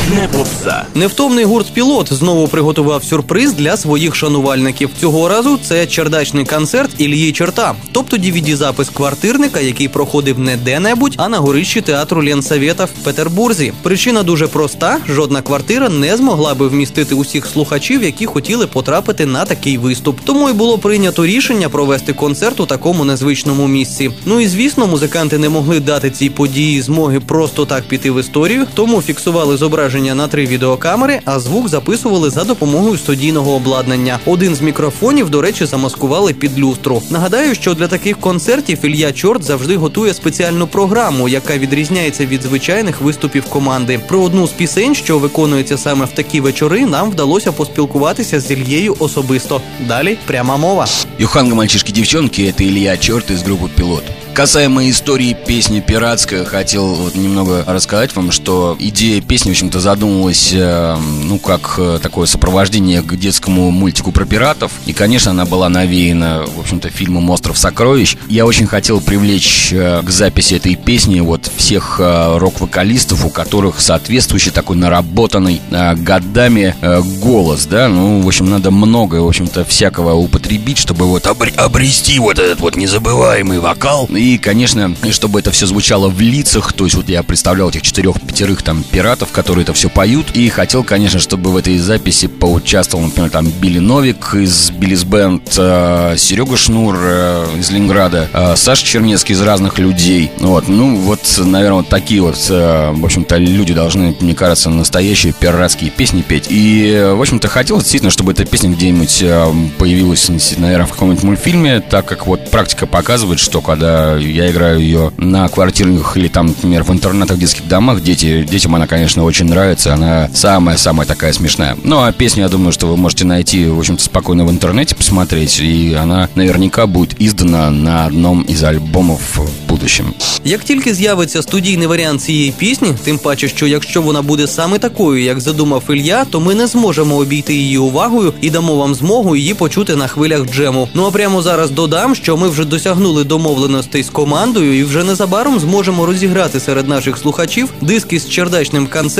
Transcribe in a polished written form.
не попса. Невтомний гурт «Пілот» знову приготував сюрприз для своїх шанувальників. Цього разу це чердачний концерт Іллі Чорта, тобто DVD-запис квартирника, який проходив не де-небудь, а на горищі театру Ленсовета в Петербурзі. Причина дуже проста – жодна квартира не змогла би вмістити усіх слухачів, які хотіли потрапити на такий виступ. Тому й було прийнято рішення провести концерт у такому незвичному місці. Ну і звісно, музиканти не могли дати цій події змоги просто так піти в історію, тому фіксували зображення на 3 відеокамери, а звук записували за допомогою студійного обладнання. Один з мікрофонів, до речі, замаскували під люстру. Нагадаю, що для таких концертів Ілля Чорт завжди готує спеціальну програму, яка відрізняється від звичайних виступів команди. Про одну з пісень, що виконується саме в такі вечори, нам вдалося поспілкуватися з Ільєю особисто. Далі пряма мова. Юханга, мальчишки, девчонки, это Илья Черт из группы «Пилот». Касаемо истории песни «Пиратская», хотел немного рассказать вам, что идея песни, в общем-то, задумывалась, как такое сопровождение к детскому мультику про пиратов. И, конечно, она была навеяна, в общем-то, фильмом «Остров сокровищ». Я очень хотел привлечь к записи этой песни всех рок-вокалистов, у которых соответствующий такой наработанный годами голос, да. В общем, надо многое, в общем-то, всякого употребить, чтобы обрести этот незабываемый вокал. И, конечно, чтобы это все звучало в лицах. То есть я представлял этих 4-5 там пиратов, которые это все поют. И хотел, конечно, чтобы в этой записи поучаствовал, например, там Билли Новик из Биллис Бенд, Серега Шнур из Ленинграда, Саша Чернецкий из «Разных людей». Наверное, такие в общем-то, люди должны, мне кажется, настоящие пиратские песни петь. И, в общем-то, хотел действительно, чтобы эта песня где-нибудь появилась, наверное, в каком-нибудь мультфильме, так как практика показывает, что когда я играю ее на квартирных или там, например, в интернатах, в детских домах, детям она, конечно, очень нравится. Она самая-самая такая смешная. А песню, я думаю, что вы можете найти, в общем-то, спокойно в интернете посмотреть. И она наверняка будет издана на одном из альбомов в будущем. Як тільки з'явиться студійний варіант цієї пісні, тим паче, що якщо вона буде саме такою, як задумав Ілля, то ми не зможемо обійти її увагою і дамо вам змогу її почути на хвилях джему. А прямо зараз додам, що ми вже досягнули домовленостей з командою і вже незабаром зможемо розіграти серед наших слухачів диски з чердачним концертом